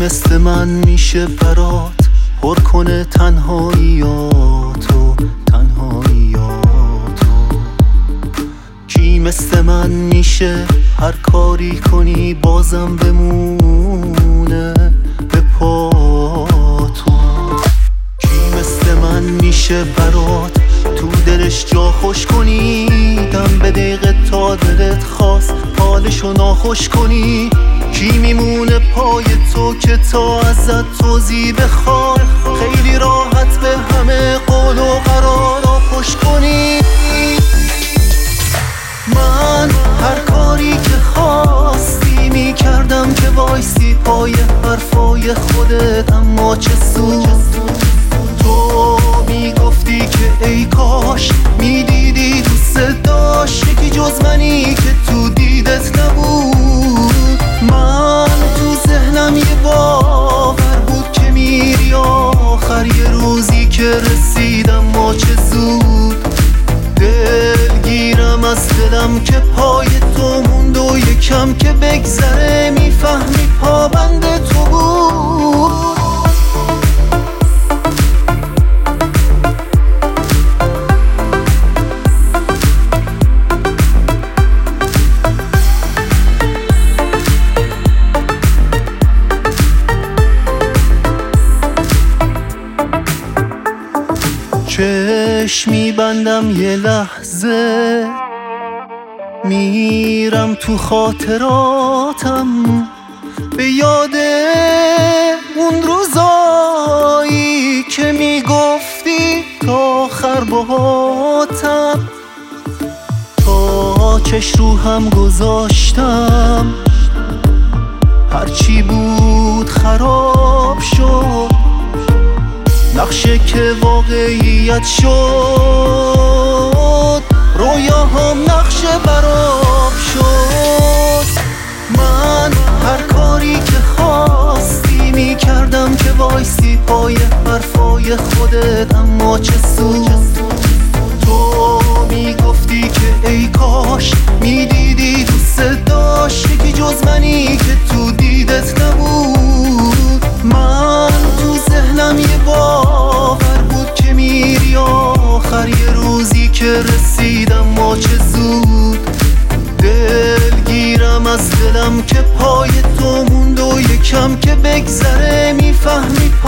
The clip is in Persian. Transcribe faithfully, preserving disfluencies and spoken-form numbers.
مثل من میشه برات پر کنه تنهاییاتو تنهاییاتو؟ کی مثل من میشه هر کاری کنی بازم بمونه به پاتو؟ کی مثل من میشه برات تو دلش جا خوش کنی، دم به دقیقه تا دلت خواست حالشو ناخوش کنی؟ کی میمونه پای تو که تا ازت توضیح بخواد خیلی راحت به همه قول و قرارا خوش کنی؟ من هر کاری که خواستی میکردم که وایسی پای حرفای خودت، اما چه سود؟ تو میگفتی که ای کاش میدیدی دوست داشت یکی جز منی که تو دیدت نبود. من تو ذهنم یه باور بود که میری آخر یه روزی که رسیدم، ما چه زود. دلگیرم از دلم که پای تو موند و یکم که بگذره میفهمی پابند تو بود. چشم میبندم یه لحظه میرم تو خاطراتم به یاد اون روزایی که میگفتی تا آخر باهاتم. تا چش رو هم گذاشتم هرچی بود خراب شد، نقشه که واقعیت شد رویاهام نقشه براب شد. من هر کاری که خواستی میکردم که وایسی پای حرفای خودت، اما چه سود؟ تو میگفتی که ای کاش میدیدی دوست داشت یکی جز منی که تو دیدت نبود. من تو ذهنم یه باور بود که میری آخر یه روزی که رسیدم، ما چه زود. دلگیرم از دلم که پای تو موند و یکم که بگذره میفهمی